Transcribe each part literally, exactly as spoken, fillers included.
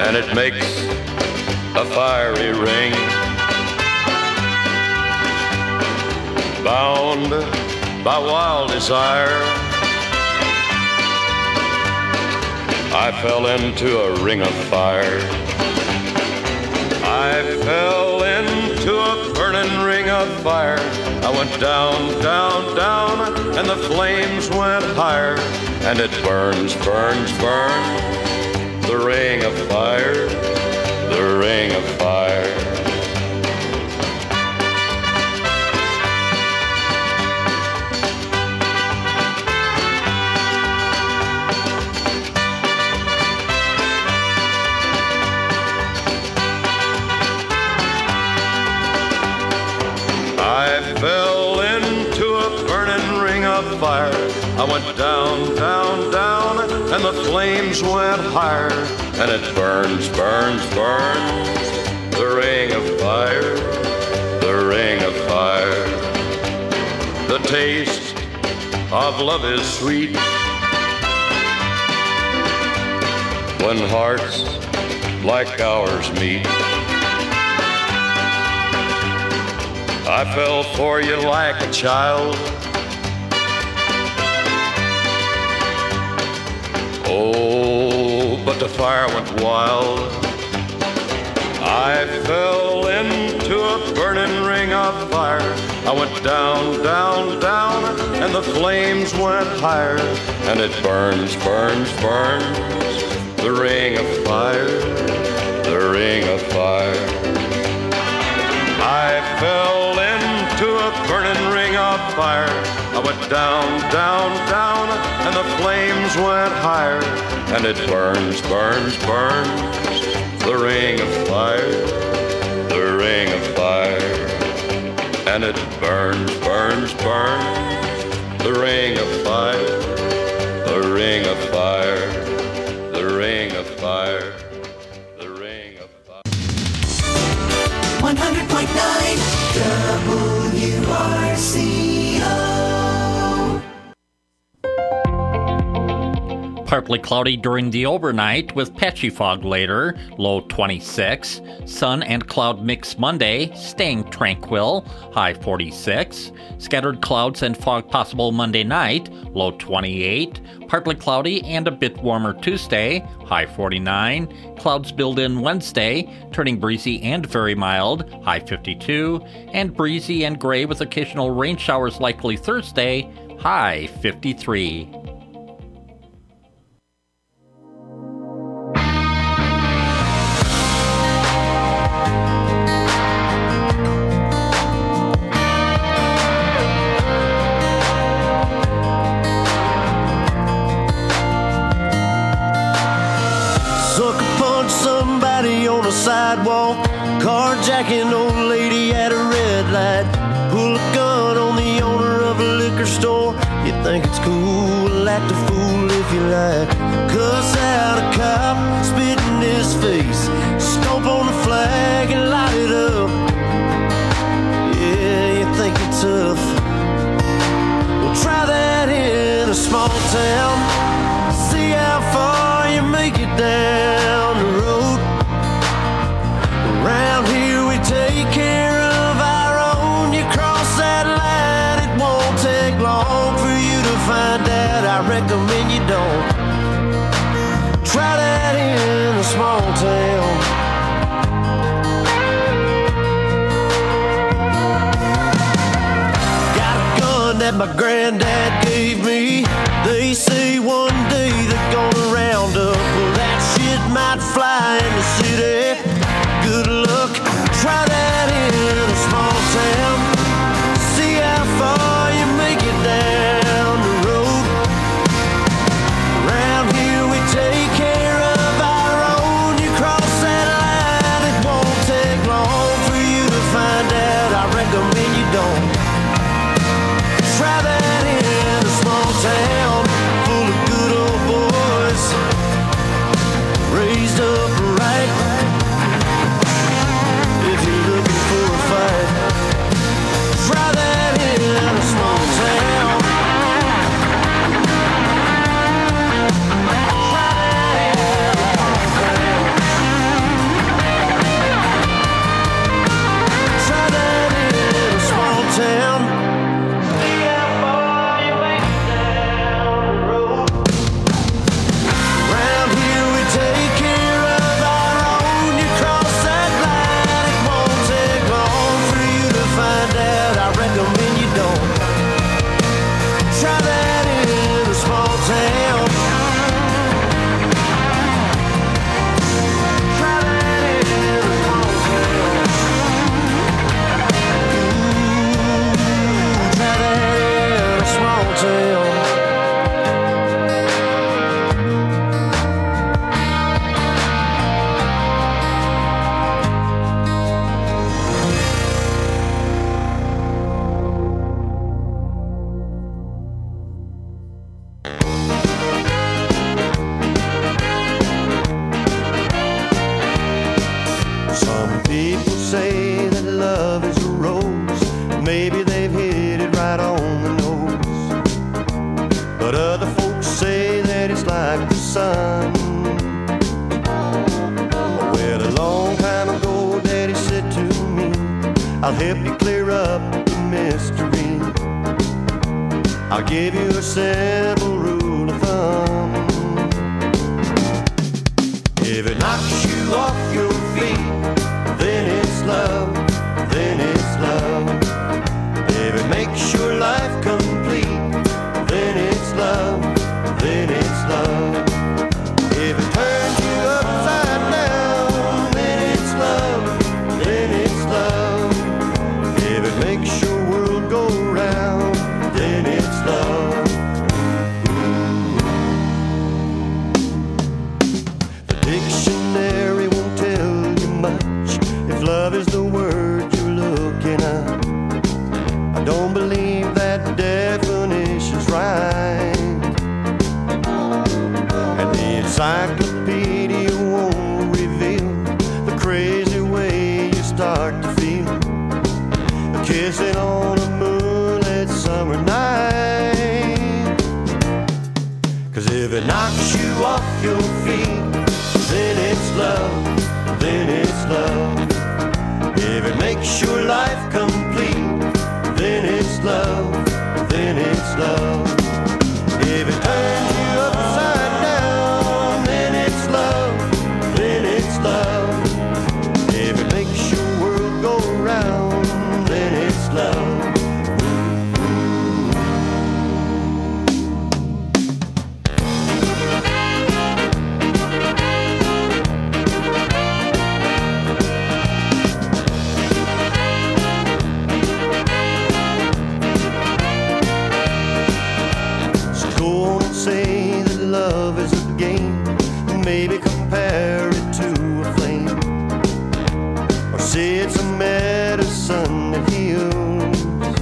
and it makes a fiery ring. Bound by wild desire, I fell into a ring of fire. I fell into a burning ring of fire. I went down, down, down, and the flames went higher. And it burns, burns, burns, the ring of fire, the ring of fire. I fell into a burning ring of fire. I went down, down, down, and the flames went higher. And it burns, burns, burns, the ring of fire, the ring of fire. The taste of love is sweet when hearts like ours meet. I fell for you like a child. Oh, but the fire went wild. I fell into a burning ring of fire. I went down, down, down, and the flames went higher. And it burns, burns, burns, the ring of fire, the ring of fire. I fell into a burning ring of fire. I went down, down, down, and the flames went higher. And it burns, burns, burns, the ring of fire, the ring of fire. And it burns, burns, burns, the ring of fire, the ring of fire, the ring of fire. one hundred point nine W R C O. Partly cloudy during the overnight with patchy fog later, low twenty-six. Sun and cloud mix Monday, staying tranquil, high forty-six. Scattered clouds and fog possible Monday night, low twenty-eight. Partly cloudy and a bit warmer Tuesday, high forty-nine. Clouds build in Wednesday, turning breezy and very mild, high fifty-two. And breezy and gray with occasional rain showers likely Thursday, high fifty-three. Sidewalk, carjacking old lady at a red light, pull a gun on the owner of a liquor store. You think it's cool, act a fool if you like. Cuss out a cop, spit in his face, stomp on the flag and light it up. Yeah, you think you're tough. Well, try that in a small town, see how far you make it down the road. Around here we take care of our own. You cross that line, it won't take long for you to find out. I recommend you don't. Try that in a small town. Got a gun that my granddad gave me. They say one day they're gonna round up. Well, that shit might fly in the city. Good luck, try that in a small town. See how far you make it down the road. Around here we take care of our own. You cross that line, it won't take long for you to find out. I recommend you don't. Try that in a small town full of good old boys, raised up right. sun. Well, a long time ago, Daddy said to me, I'll help you clear up the mystery. I'll give you a simple rule of thumb. If it knocks you off your feet, then it's love, then it's love. If it makes your life complete, then it's love, then it's love. If it turns you upside down, then it's love, then it's love. If it makes your world go round, then it's love. The dictionary won't tell you much if love is the word you're looking at. I don't believe that definition's right, and the encyclopedia won't reveal the crazy way you start to feel kissing on a moonlit summer night. 'Cause if it knocks you off your feet, then it's love, then it's love. If it makes your life complete, then it's love, then it's love. If it turns you upside down, then it's love, then it's love. If it makes your world go round, then it's love. Say that love is a game, maybe compare it to a flame, or say it's a medicine that heals.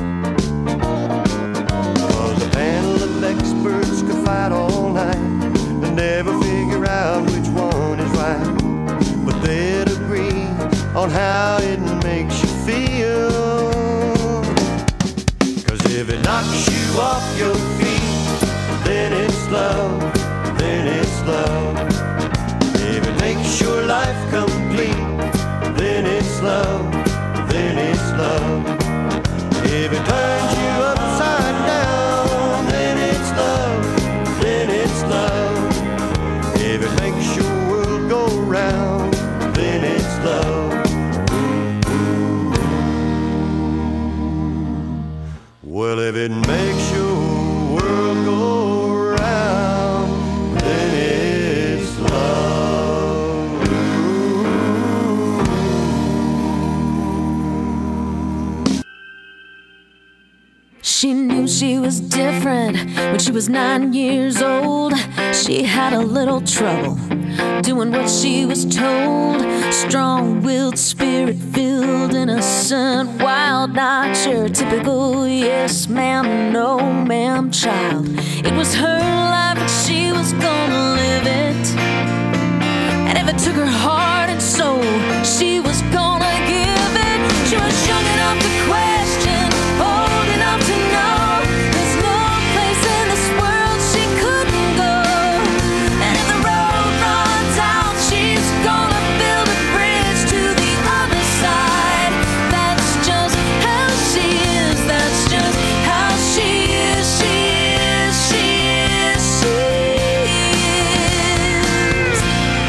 'Cause a panel of experts could fight all night and never figure out which one is right, but they'd agree on how it makes you feel. 'Cause if it knocks you off your feet, then it's love, then it's love. If it makes your life complete, then it's love, then it's love. If it turns you upside down, then it's love, then it's love. If it makes your world go round, then it's love. Well, if it makes your world go round, then it's love. She knew she was different when she was nine years old. She had a little trouble doing what she was told. Strong-willed, spirit-filled, innocent, wild, not your typical yes ma'am, no ma'am child. It was her life and she was gonna live it, and if it took her heart and soul, she was gonna give it. She was young enough to question, old enough to know there's no place in this world she couldn't go. And if the road runs out, she's gonna build a bridge to the other side. That's just how she is, that's just how she is, she is, she is, she is.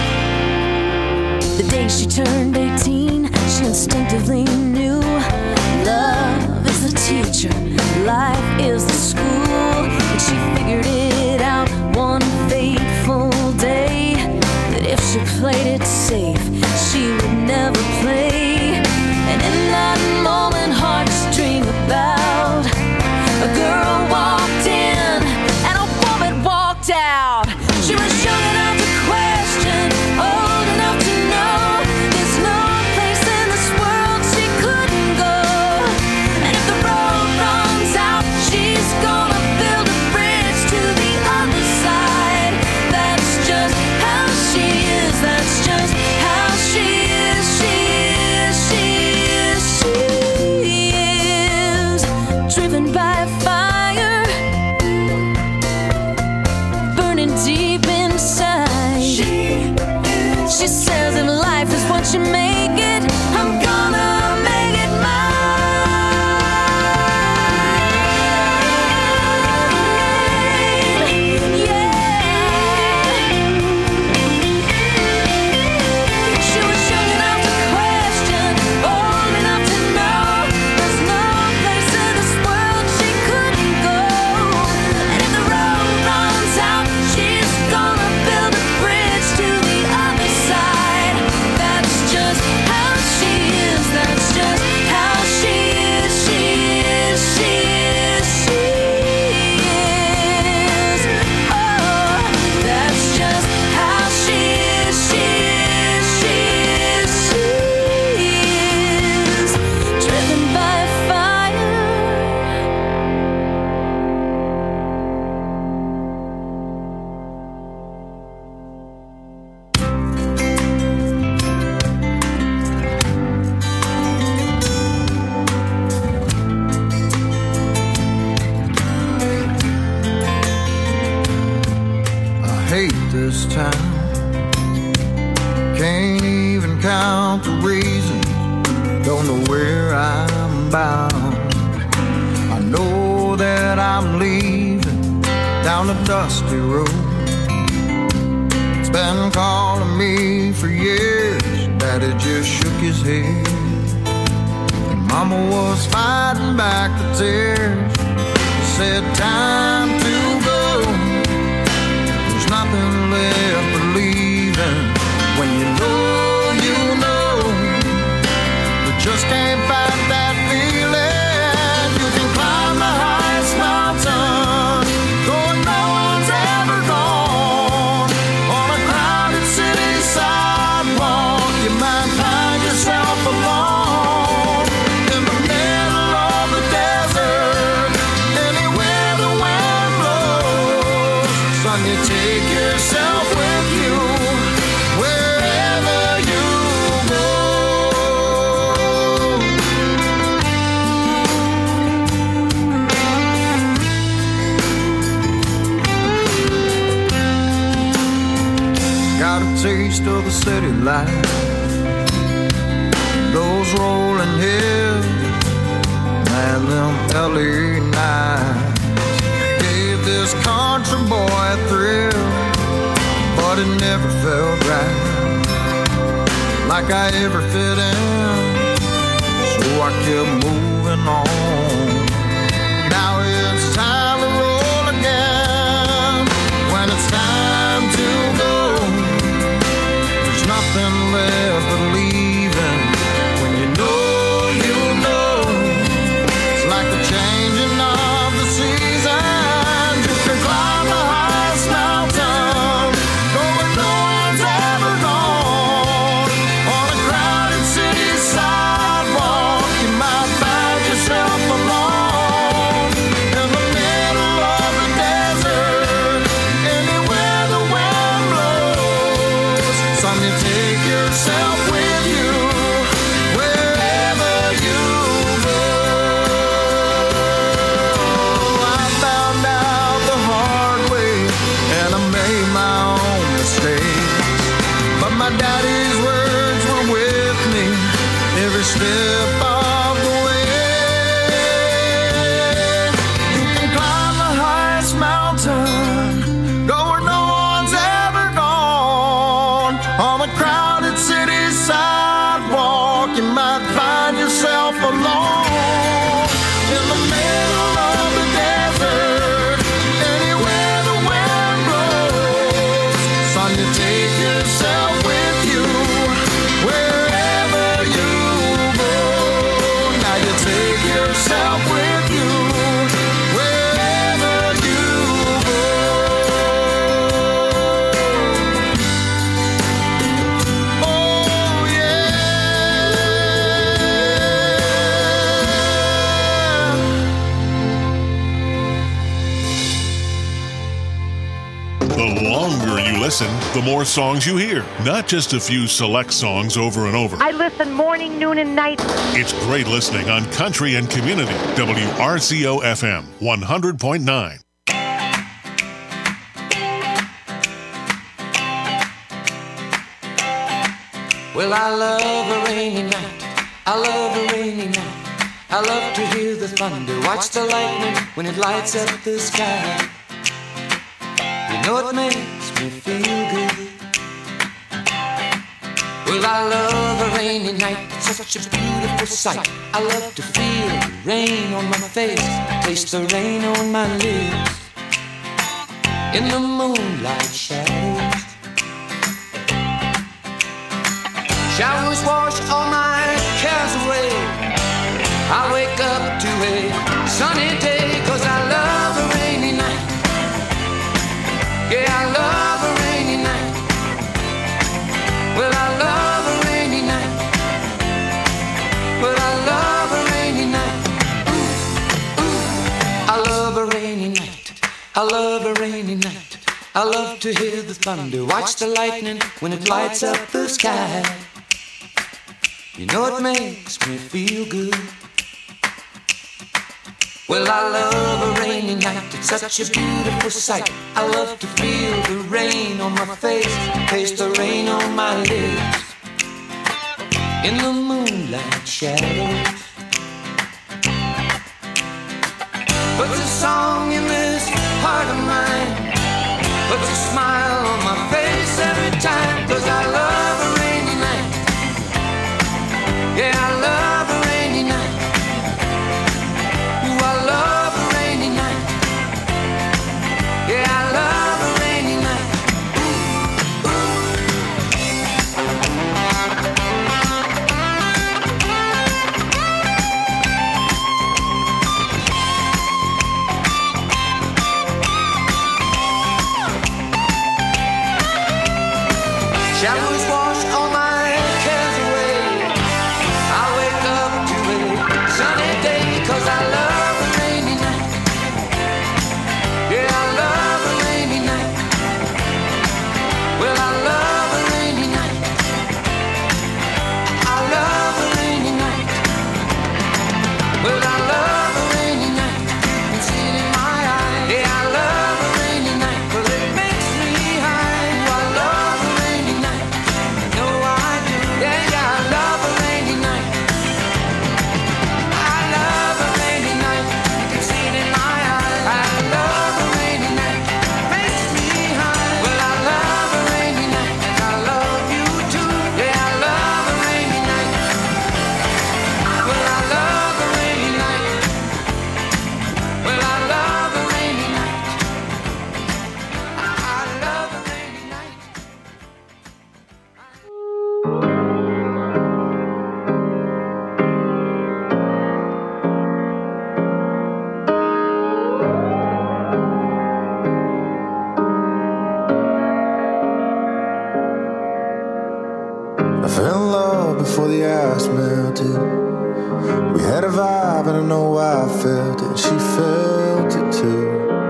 The day she turned eighteen, she instinctively knew love is the teacher, life is the school. And she figured it out one fateful day, that if she played it safe, she would never play. And in that moment, hearts dream about, a girl walked in and a woman walked out. She was young enough to question, old enough to know there's no place in this world she couldn't go. And if the road runs out, she's gonna build a bridge to the other side. That's just how she is, that's just how she is, she is, she is, she is. Driven by fire, burning deep inside. She says if life is what you make it, I'm gonna make it mine. This town can't even count the reasons, don't know where I'm bound. I know that I'm leaving down a dusty road. It's been calling me for years, Daddy just shook his head. And Mama was fighting back the tears, said time to go. Nothing left believing when you know, you know, you just can't fight that feeling. You can climb the highest mountain, going no one's ever gone. On a crowded city sidewalk, you might find yourself alone in the middle of the desert, anywhere the wind blows. Son, you take yourself with you wherever you go. Got a taste of the city life, those rolling hills, man, them L A nights gave this country boy a thrill, but it never felt right, like I ever fit in. So I kept moving on. Now it's time to roll again. When it's time to go, there's nothing left but leaving. When you know, you know, it's like the changing of the seasons. You can climb the highest mountain, going no one's ever gone. On a crowded city sidewalk, you might find yourself alone in the middle of the desert, anywhere the wind blows. Son, you take yourself with you wherever you go. I found out the hard way, and I made my own mistakes, but my daddy's words were with me every step of the way. You can climb the highest mountain, go where no one's ever gone. On a crowded city sidewalk, you might find yourself alone in the middle of the desert, anywhere the wind blows. Son, you take yourself with you wherever you go. Now you take yourself with you wherever you go. Oh yeah. The longer you listen, the more songs you hear, not just a few select songs over and over. I listen morning, noon, and night. It's great listening on Country and Community, W R C O F M, one hundred point nine. Well, I love a rainy night. I love a rainy night. I love to hear the thunder, watch the lightning when it lights up the sky. You know it makes me feel good. Well, I love a rainy night, it's such a beautiful sight. I love to feel the rain on my face, taste the rain on my lips. In the moonlight shadows, showers wash all my cares away. I wake up to a sunny day, 'cause I love a rainy night. Yeah, I love a rainy night. Well, I love a rainy night. Well, I love a rainy night. Ooh, ooh. I love a rainy night. I love a rainy night. I love to hear the thunder, watch the lightning when it lights up the sky. You know it makes me feel good. Well, I love a rainy night, it's such a beautiful sight. I love to feel the rain on my face, taste the rain on my lips. In the moonlight shadows, puts a song in this heart of mine, puts a smile on my face every time, 'cause I love a rainy night. Yeah, I love a rainy night. Ooh, I love a rainy night. Yeah, I love a rainy night. Ooh, ooh. Showers wash all my cares away. I wake up to a sunny day, 'cause I love a rainy night. Yeah, I love a rainy night. Well, I love a rainy night. I love a rainy night. Well, I love a rainy night. You can see it in my eyes. Yeah, I love a rainy night. Well, it makes me high. Ooh, I love a rainy night. No, I do. Yeah, yeah, I love a rainy night. I love a rainy night. You can see it in my eyes. I love a rainy night. Makes me high. Well, I love a rainy night, and I love you too. Yeah, I love a rainy night. Well, I love a rainy night. Well, I love a rainy night. I love a rainy night. I fell in love before the ice melted. We had a vibe and I know I felt it. She felt it too.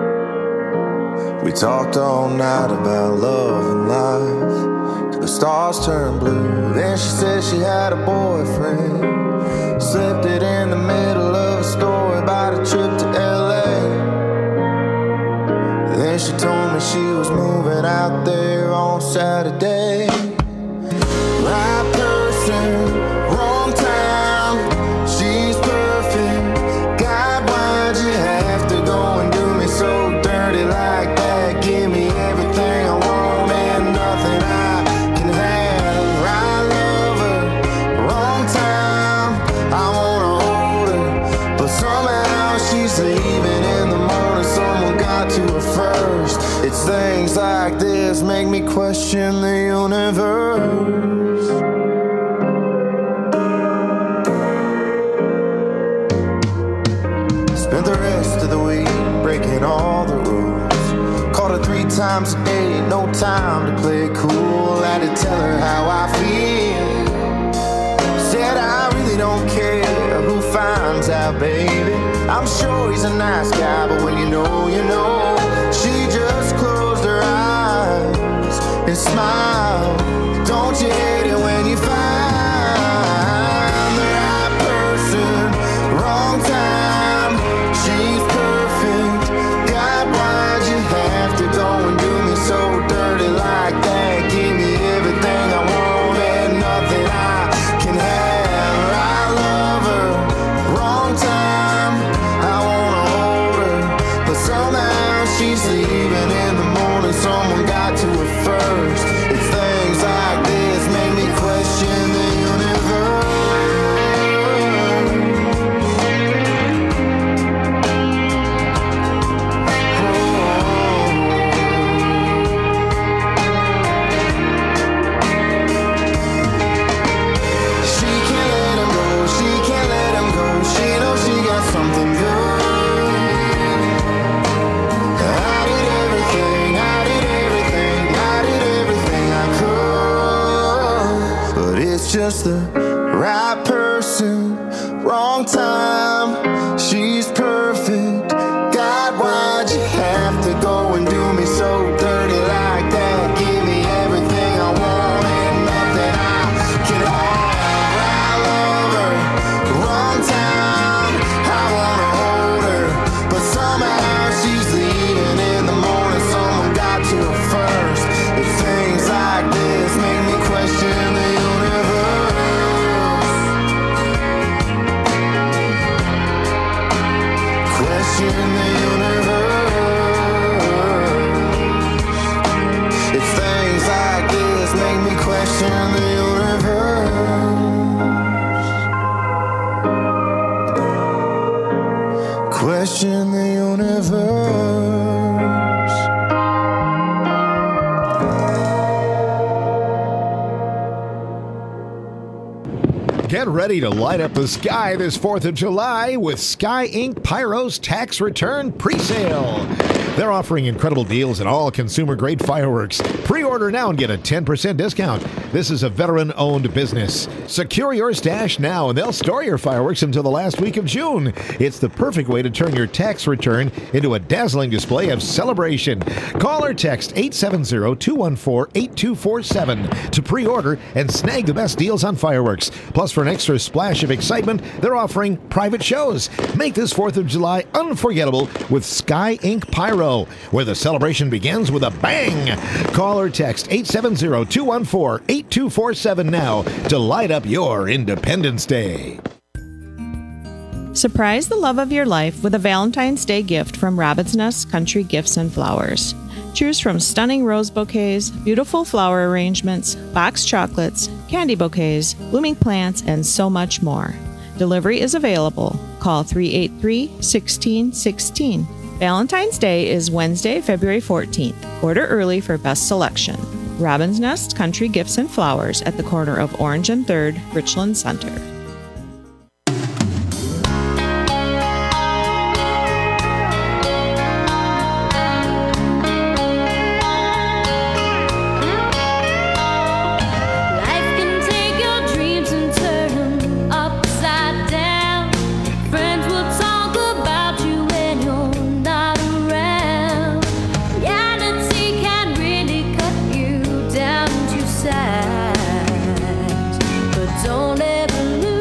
We talked all night about love and life till the stars turned blue. Then she said she had a boyfriend, slipped it in the middle of a story about a trip to L A. Then she told me she was moving out there on Saturday. Right person, wrong time. She's perfect. God, why'd you have to go and do me so dirty like that? Give me everything I want and nothing I can have. Right lover, wrong time. I wanna hold her, but somehow she's leaving in the morning. Someone got to her first. It's things like this make me question the universe. Spent the rest of the week breaking all the rules. Called her three times a day, no time to play it cool. Had to tell her how I feel. Said I really don't care who finds out, baby. I'm sure he's a nice guy, but when you know, you know. She just closed her eyes and smiled. Don't you hate it when you find the right person, wrong time? She's perfect. God, why'd you have to go and do me so dirty like that? Give me everything I want and nothing first. It's things like this make me question the universe. She can't let him go, she can't let him go. She knows she got something good. I did everything, I did everything, I did everything I could. But it's just the right person, wrong time. She's perfect. God, why'd you have to go and do me so dirty like that? Give me everything I want and nothing I can have. I love her, wrong time. I wanna hold her, but somehow she's leaving in the morning. Someone got to her first. It's things like this make me question the universe. Question the universe. It's things like this make me question the universe. Question the universe. Get ready to light up the sky this fourth of July with Sky Incorporated. Pyro's tax return pre-sale. They're offering incredible deals on all consumer-grade fireworks. Pre-order now and get a ten percent discount. This is a veteran-owned business. Secure your stash now, and they'll store your fireworks until the last week of June. It's the perfect way to turn your tax return into a dazzling display of celebration. Call or text eight seven zero, two one four, eight two four seven to pre-order and snag the best deals on fireworks. Plus, for an extra splash of excitement, they're offering private shows. Make this fourth of July unforgettable with Sky Incorporated Pyro, where the celebration begins with a bang. Call or text eight seven zero, two one four, eight two four seven now to light up your Independence Day. Surprise the love of your life with a Valentine's Day gift from Robin's Nest Country Gifts and Flowers. Choose from stunning rose bouquets, beautiful flower arrangements, box chocolates, candy bouquets, blooming plants, and so much more. Delivery is available. Call three eight three, one six one six. Valentine's Day is Wednesday, February fourteenth. Order early for best selection. Robin's Nest Country Gifts and Flowers at the corner of Orange and third, Richland Center. Don't ever lose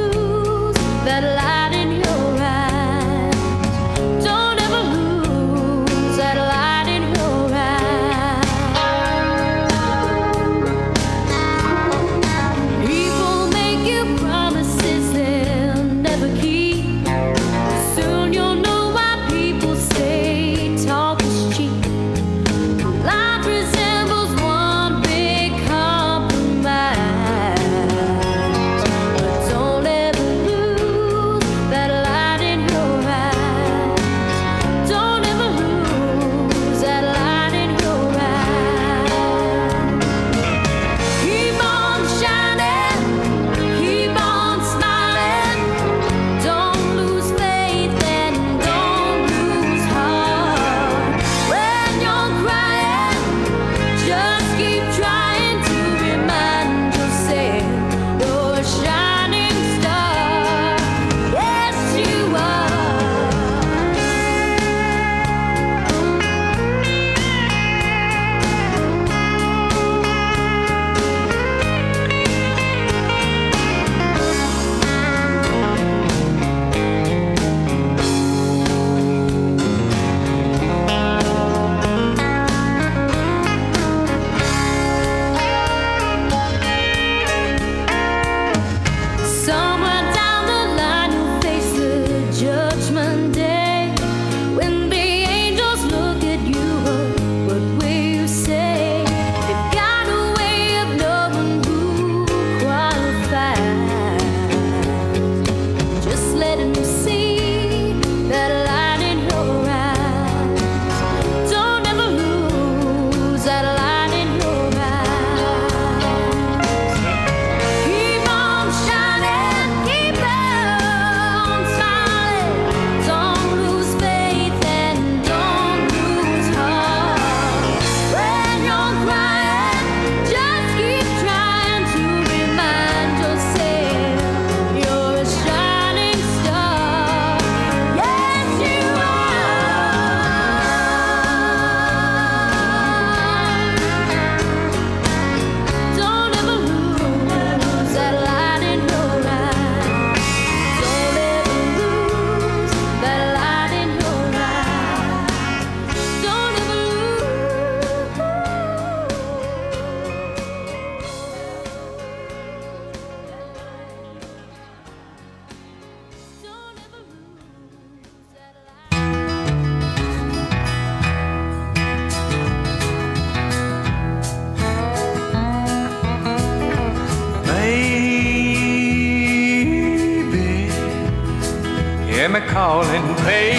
calling,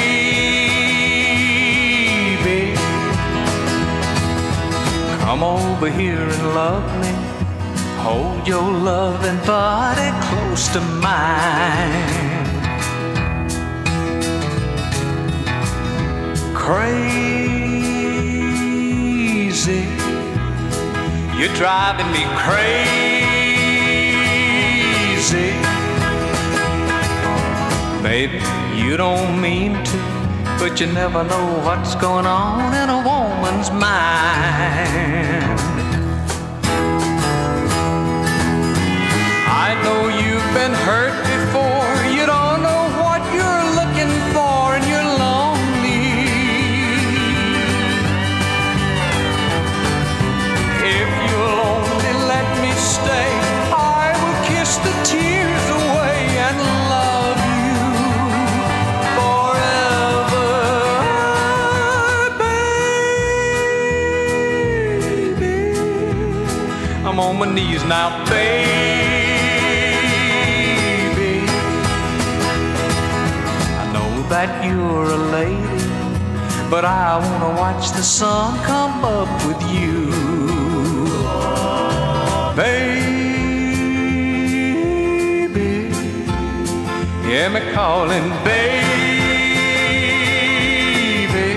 baby. Come over here and love me. Hold your loving body close to mine. Crazy, you're driving me crazy. Baby, you don't mean to, but you never know what's going on in a woman's mind. I know you've been hurt before. You don't know what you're looking for, and you're lonely. If you'll only let me stay, I will kiss the tears away and love you forever, baby. I'm on my knees now, baby. That you're a lady, but I wanna watch the sun come up with you, baby. Hear me calling, baby.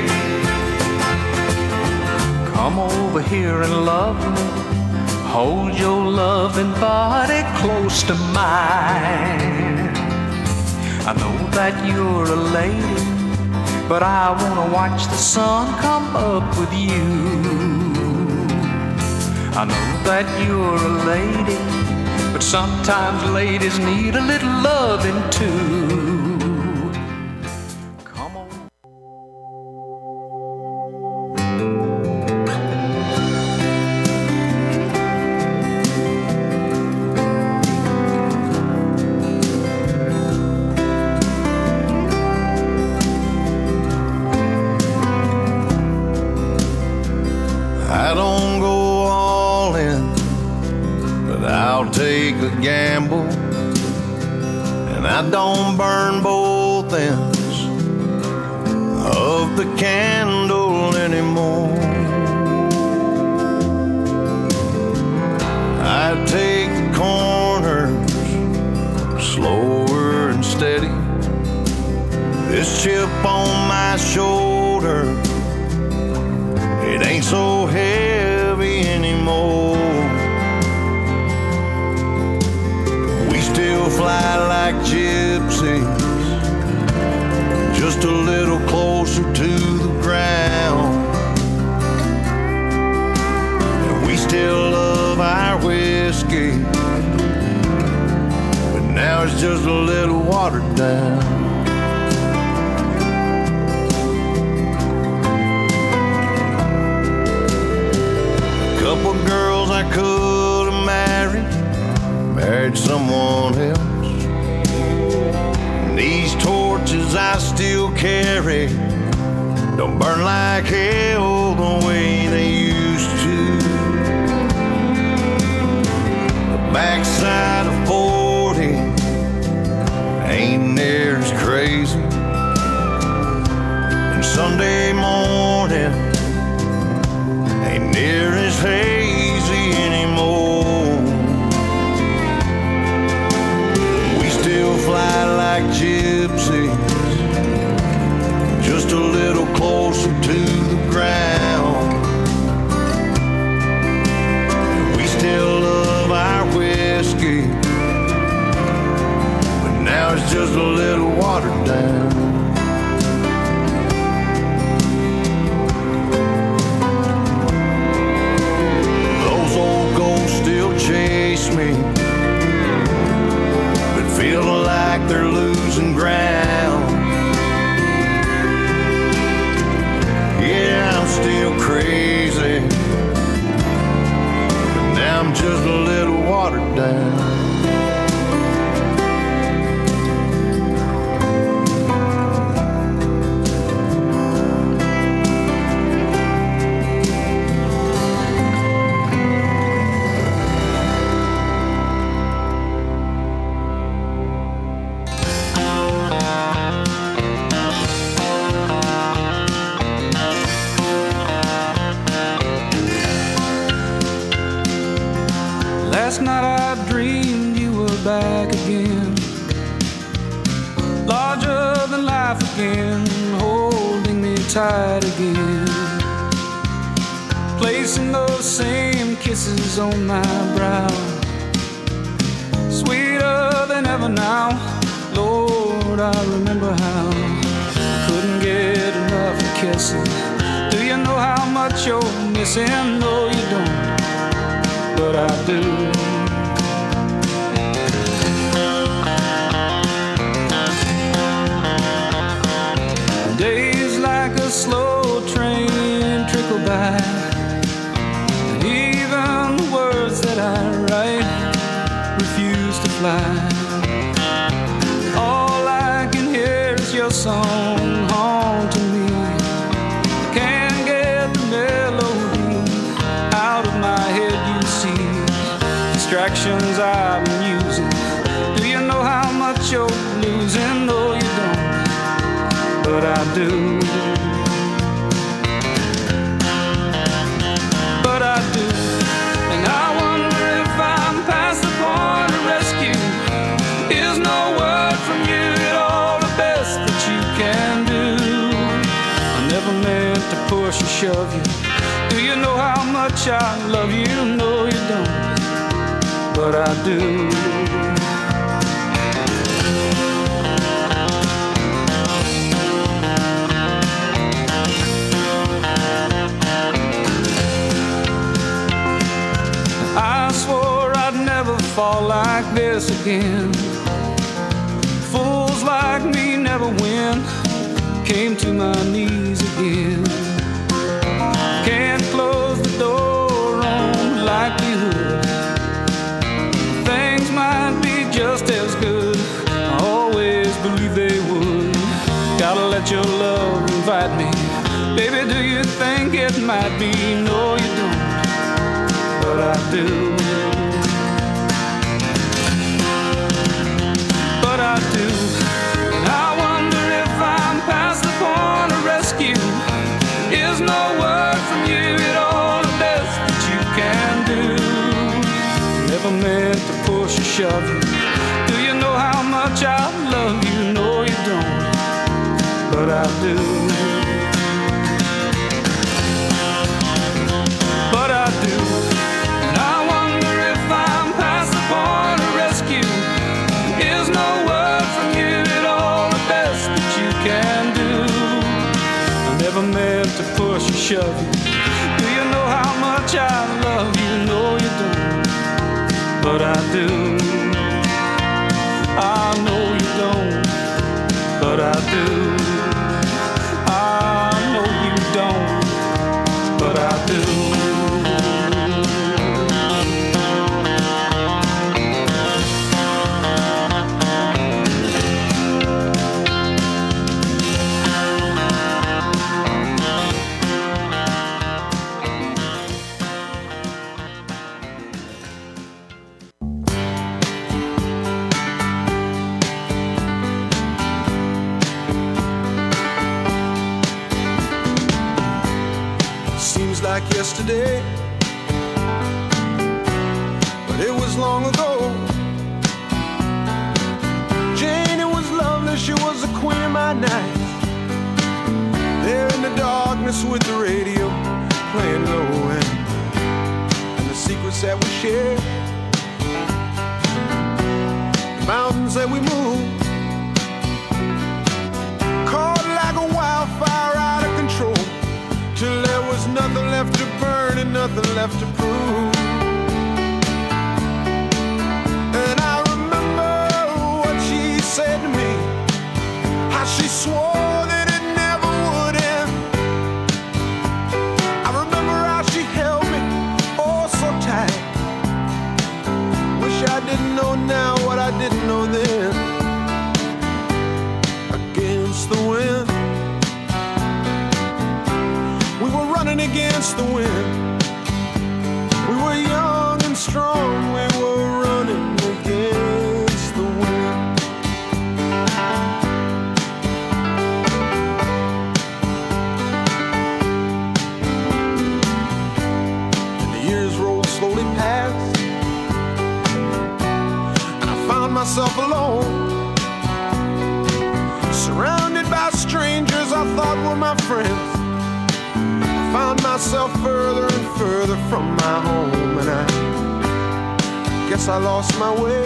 Come over here and love me. Hold your loving body close to mine. I know that you're a lady, but I wanna watch the sun come up with you. I know that you're a lady, but sometimes ladies need a little loving too. Gamble, and I don't burn both ends of the candle anymore. I take the corners slower and steady. This chip on my shoulder, it ain't so heavy anymore. Still fly like gypsies, just a little closer to the ground. And we still love our whiskey, but now it's just a little watered down. A couple girls I could have married, married someone else. And these torches I still carry don't burn like hell the way they used to. The backside of forty ain't near as crazy, and Sunday morning ain't near as hazy anymore. Fly like gypsies, just a little closer to the ground. And we still love our whiskey, but now it's just a little watered down. Those old ghosts still chase me, feel like they're losing ground. Yeah, I'm still crazy, but now I'm just a little watered down. Last night I dreamed you were back again, larger than life again, holding me tight again, placing those same kisses on my brow, sweeter than ever now. Lord, I remember how I couldn't get enough of kissing. Do you know how much you're missing? No, you don't, but I do. Days like a slow train trickle by, and even the words that I write refuse to fly. All I can hear is your song haunting me. I can't get the melody out of my head, you see. Distractions I've been using. Do you know how much you're losing? No, you don't, but I do. But I do. And I wonder if I'm past the point of rescue. Is no word from you at all the best that you can do? I never meant to push or shove you. Do you know how much I love you? No, you don't, but I do. I swore I'd never fall like this again. Fools like me never win. Came to my knees again. Can't close the door on the likelihood things might be just as good. I always believed they would. Gotta let your love invite me. Baby, do you think it might be? No, you don't, but I do. But I do. And I wonder if I'm past the point of rescue. Is no word from you at all the best that you can do? Never meant to push or shove you. Do you know how much I love you? No, you don't, but I do. But I do. And I wonder if I'm past the point of rescue. Is no word from you at all the best that you can do? I never meant to push or shove you. Do you know how much I love you? No, you don't, but I do. I know you don't, but I do. I know you don't, but I do. Like yesterday, but it was long ago. Jane, it was lovely, she was the queen of my night. There in the darkness with the radio playing low, and, and the secrets that we shared, the mountains that we moved, caught like a wildfire out of control, till there was nothing left to burn and nothing left to prove. And I remember what she said to me, how she swore that it never would end. I remember how she held me oh so tight. Wish I didn't know now what I didn't know then. Against the wind, running against the wind, myself alone, surrounded by strangers I thought were my friends. I found myself further and further from my home, and I guess I lost my way.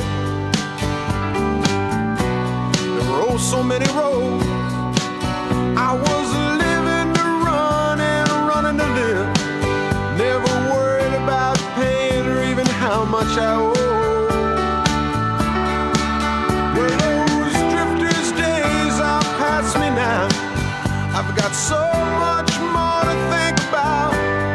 There were oh so many roads. I was living to run and running to live, never worried about paying or even how much I owe. Well, those drifters' days are past me now. I've got so much more to think about.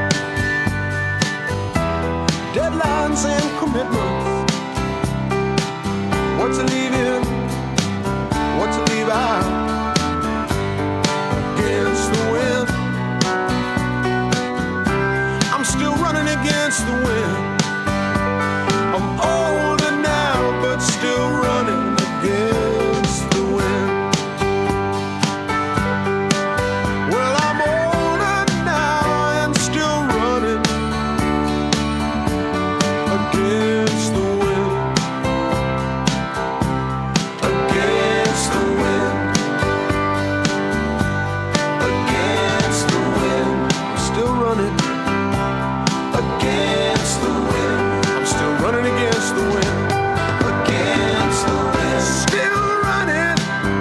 Deadlines and commitments, what to leave in, what to leave out. Against the wind, I'm still running against the wind. I'm older now, but still running against the wind. Well, I'm older now and still running against the wind. Against the wind. Against the wind. I'm still running against the wind. I'm still running against the wind. Against the wind. Still running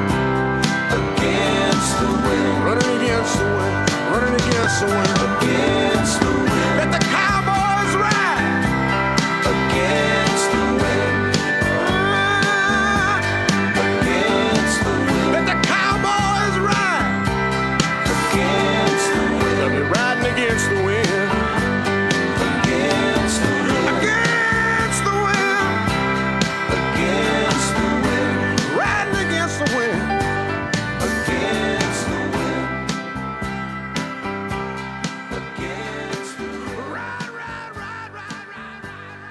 against the wind. Running against the wind. Running against the wind. Against the wind. Let the cowboys ride against the wind. Against the wind. Let the cowboys ride against the wind. They'll be riding against the wind. Against the wind. Against the wind. Against the wind. Riding against the wind. Against the wind. Against the wind. Ride, ride, ride, ride, ride,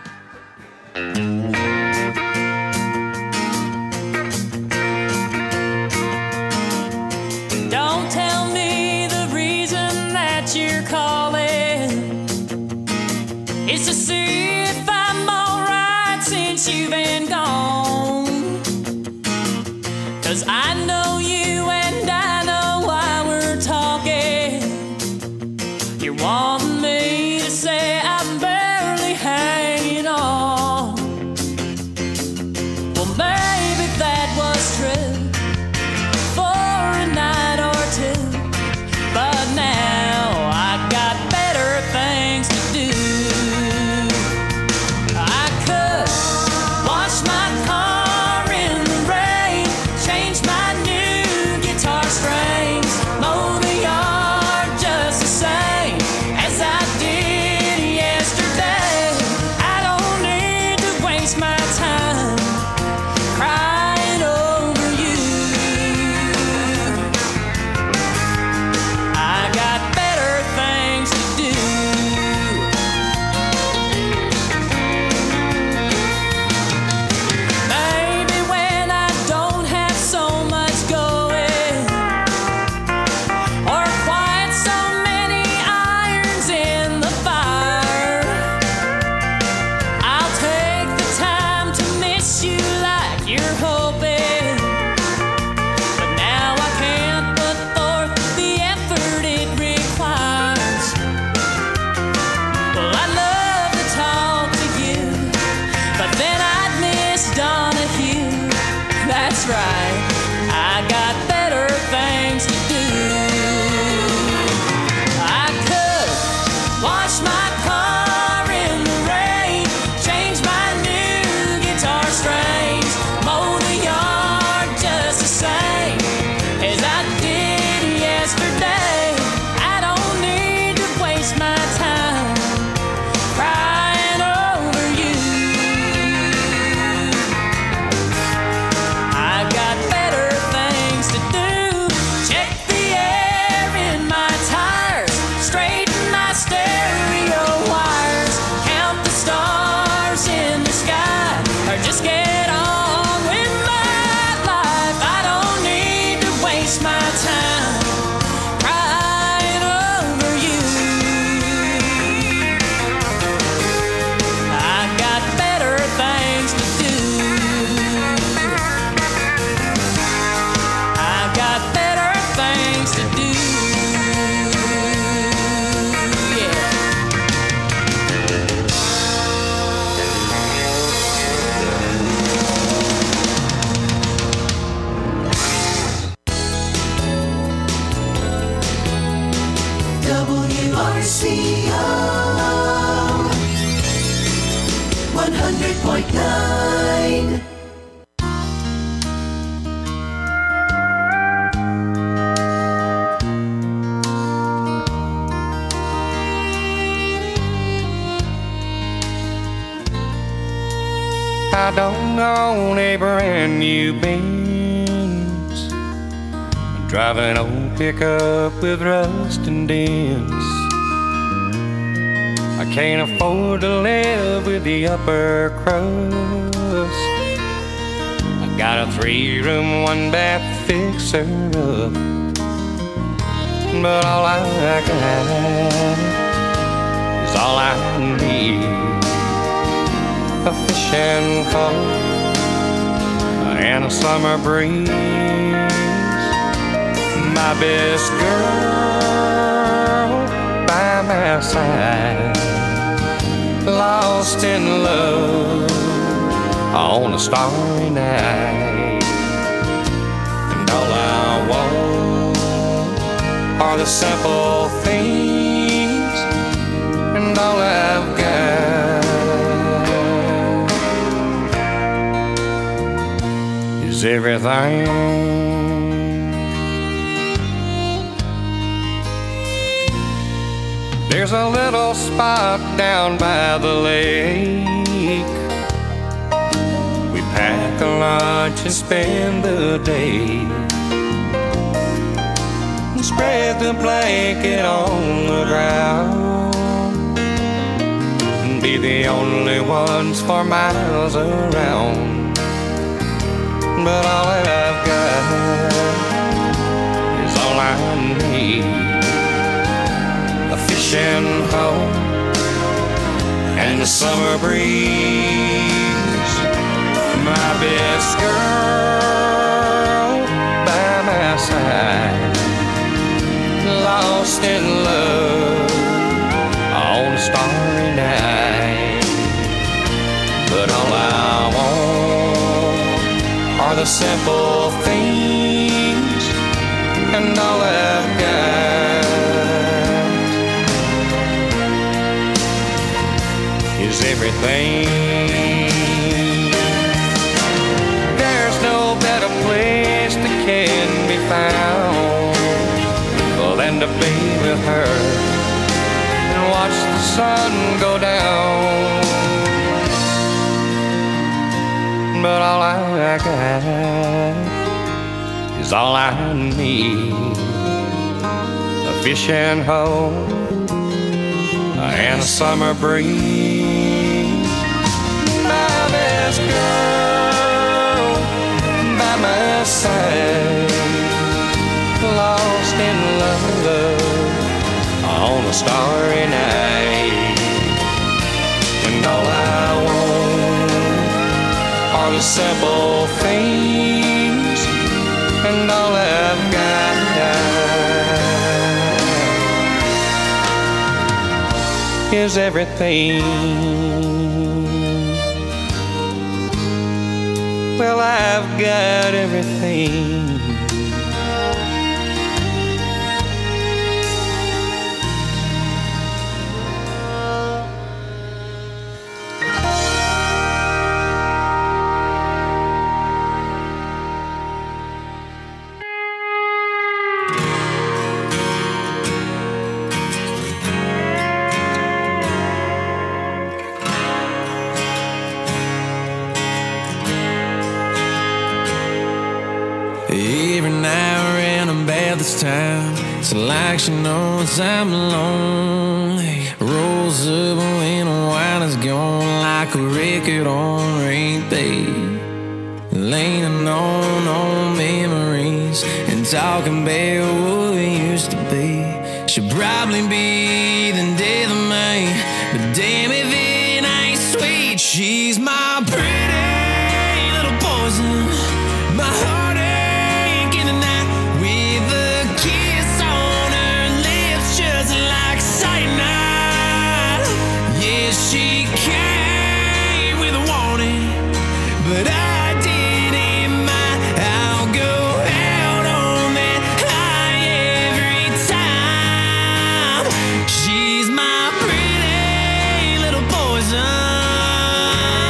Don't tell me the reason that you're calling is to see if I'm alright since you've been gone. 'Cause I know you and I know why we're talking. You're wanting me to say I'm barely hanging on. one hundred point nine. I don't own a brand new Benz, I'm driving old pickup with rust and dents. I can't afford to live with the upper crust. I got a three-room, one-bath fixer-up, but all I got is all I need. A fishing pole and a summer breeze. My best girl by my side, lost in love on a starry night. And all I want are the simple things, and all I've got is everything. There's a little spot down by the lake. We pack a lunch and spend the day, and spread the blanket on the ground, and be the only ones for miles around. But all that I've got is all I need. A fishing hole and the summer breeze. My best girl by my side, lost in love on a starry night. But all I want are the simple things, and all I've got is everything. There's no better place that can be found than to be with her and watch the sun go down. But all I got is all I need. A fishing hole and a summer breeze. My best girl by my side, lost in love on a starry night. And all I want are the simple things, and all I've got is everything. Well, I've got everything. Every night around about this time, it's like she knows I'm lonely. Rolls up when the wine is gone, like a record on repeat. Leaning on old memories and talking about what we used to be. She'll probably be the death of me, but damn if it ain't sweet. She's my pretty little poison, my heart. She came with a warning, but I didn't mind. I'll go out on that high every time. She's my pretty little poison.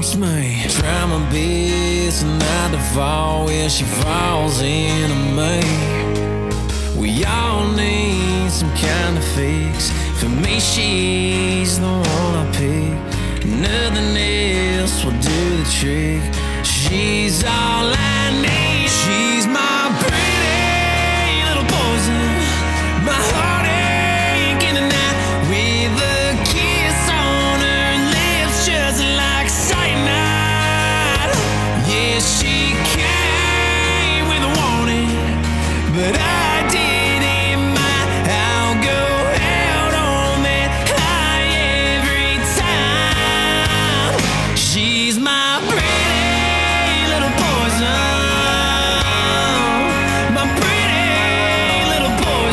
keeps me. Try my best not to fall where she falls into me. We all need some kind of fix. For me, she's the one I pick. Nothing else will do the trick. She's all I need. She's my pretty little poison, my heartache in the night, with a kiss on her lips just like cyanide. Yeah, she came with a warning, but I didn't mind. I'll go out on that high every time. She's my pretty little poison, my pretty little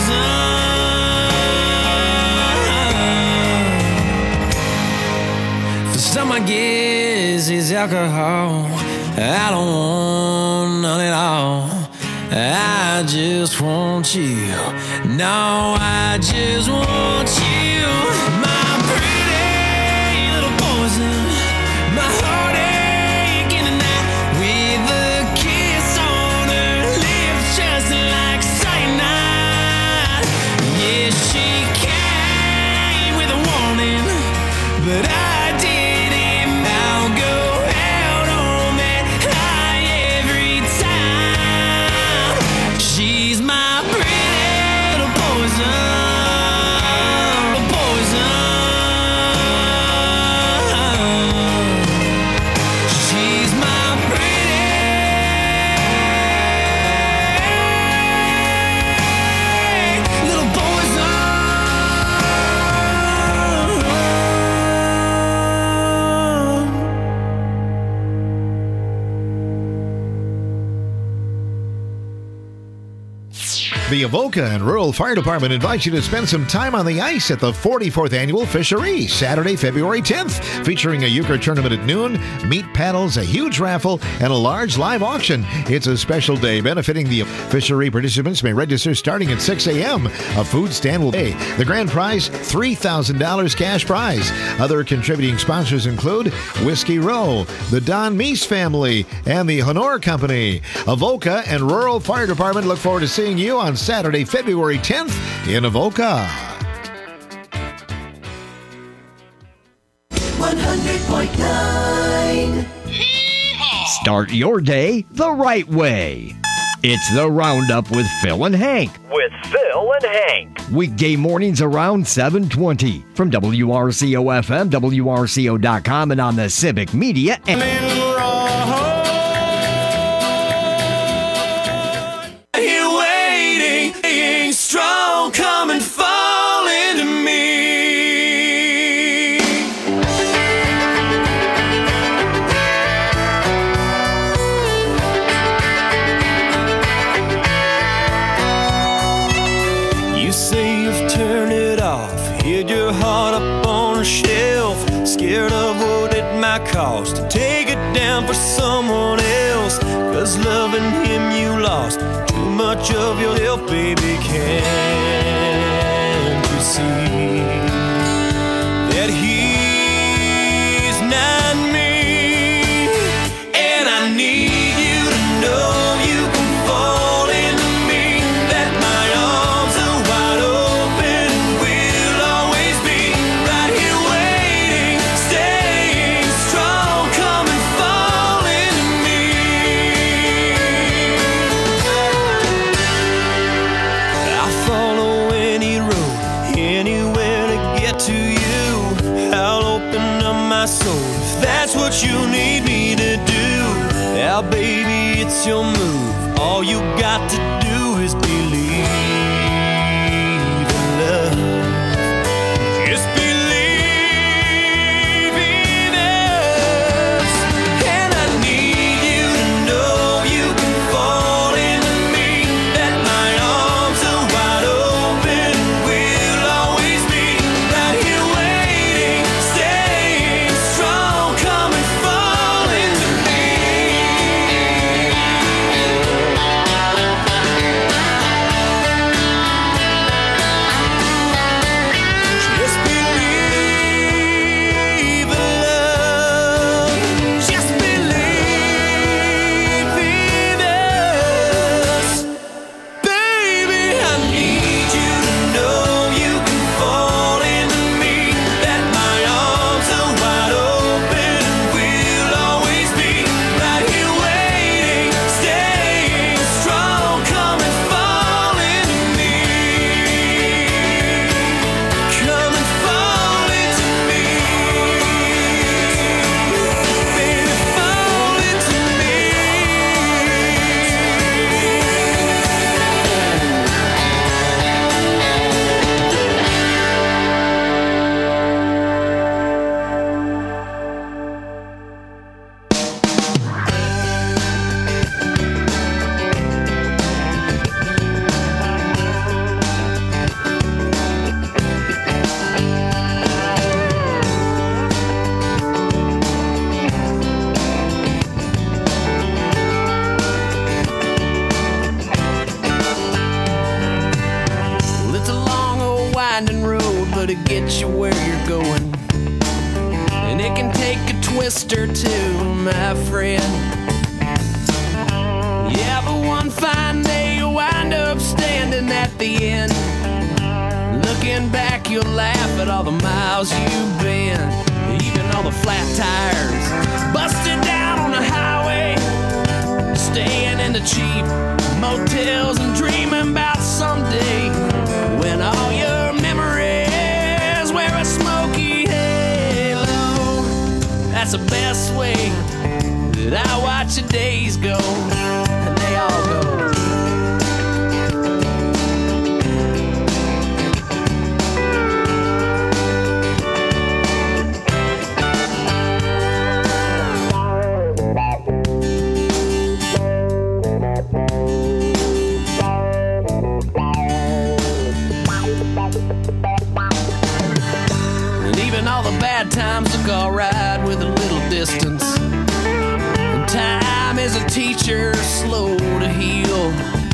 poison. For some, I guess it's alcohol. I don't want none at all. I just want you. No, I just want you. My pretty little poison, my heartache in the night, with a kiss on her lips just like cyanide. Yeah, she came with a warning, but I didn't. I'll go out on that high every time. She's my pretty little poison, poison. She's my pretty little poison. The Avoca and Rural Fire Department invites you to spend some time on the ice at the forty-fourth Annual Fishery, Saturday, February tenth, featuring a euchre tournament at noon, meat paddles, a huge raffle, and a large live auction. It's a special day benefiting the fishery. Participants may register starting at six a.m. A food stand will pay. The grand prize, three thousand dollars cash prize. Other contributing sponsors include Whiskey Row, the Don Meese family, and the Honor Company. Avoca and Rural Fire Department look forward to seeing you on Saturday, February tenth in Avoca. one hundred point nine. Start your day the right way. It's the Roundup with Phil and Hank. With Phil and Hank. Weekday mornings around seven twenty from W R C O F M, W R C O dot com, and on the Civic Media app. Here waiting, being strong, come and fall into me. You say you've turned it off, hid your heart up on a shelf, scared of what it might cost to take it down for someone else. Cause loving him you lost too much of yourself, baby. Can't you see that he's not me? And I need you to know you can fall into me, that my arms are wide open and we'll always be right here waiting, staying strong, come and fall into me. I follow any road, anywhere to get to you. I'll open up my soul if that's what you need me to do. Now, baby, it's your move. All you got to do is believe in love. Just believe in us. And I need you to know you can fall into me, that my arms are wide open, we'll always be right here waiting, staying strong, come and fall into me. sister too, my friend. Yeah, but one fine day you'll wind up standing at the end. Looking back, you'll laugh at all the miles you've been. Even all the flat tires busted down on the highway. Staying in the cheap motels and dreaming about someday when all your memories wear a smoky halo. That's the best way that I watch the days go, and they all go. Times look alright with a little distance, and time is a teacher slow to heal.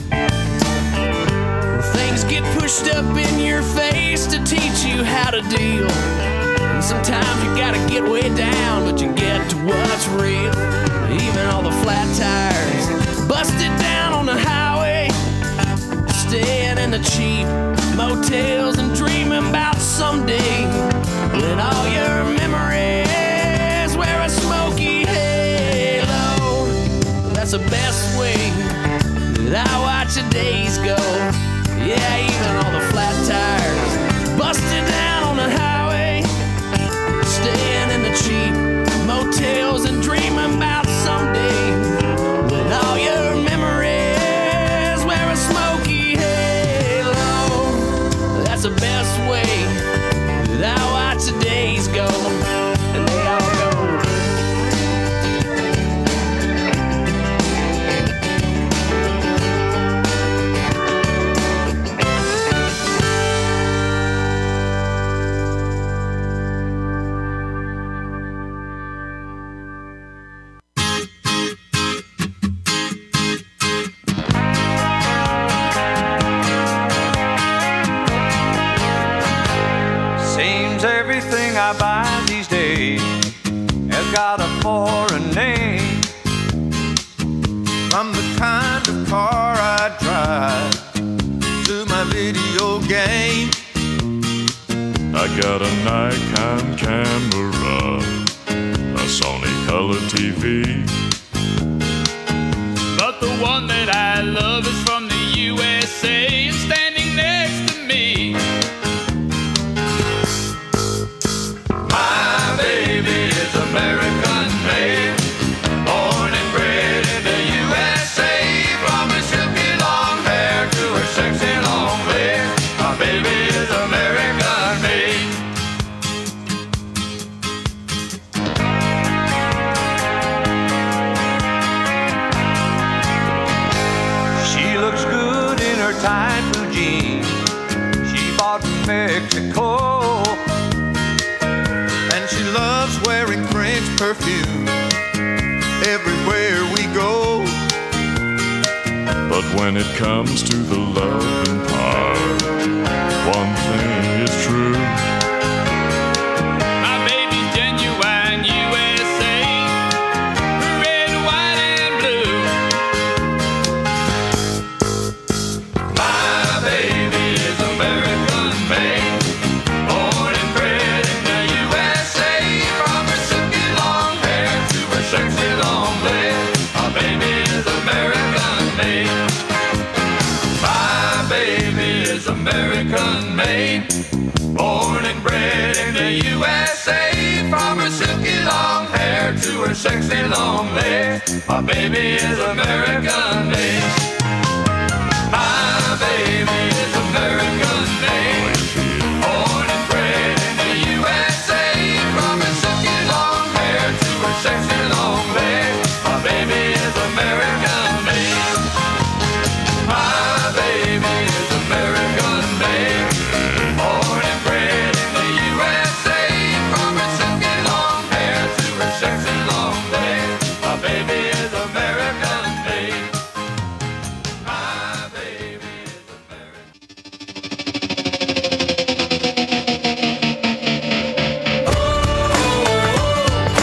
Things get pushed up in your face to teach you how to deal, and sometimes you gotta get way down, but you get to what's real. Even all the flat tires busted down on the highway, staying in the cheap motels and dreaming about someday when all your memories wear a smoky halo. That's the best way that I watch the days go. Yeah, even all the flat tires busted down on the highway, staying in the cheap motels and dreaming about someday when all your memories wear a smoky halo. That's the best way that I watch the days go, and they all go. Everything I buy these days has got a foreign name. From the kind of car I drive to my video game. I got a Nikon camera, a Sony color T V. But the one that I love is from the U S A and standing next to me. My baby is American made, born and bred in the U S A. From her silky long hair to her sexy long legs, my baby is American made. She looks good in her tight blue jeans she bought from Mexico. She loves wearing French perfume everywhere we go. But when it comes to the loving part, one thing is true. My baby's genuine U S A, red, white, and blue. My baby is American made, born and bred in the U S A. From her silky long hair to her sexy long legs, my baby is American made. My baby is American made, born and bred in the U S A. From her silky long hair to her sexy long legs, my baby is American made.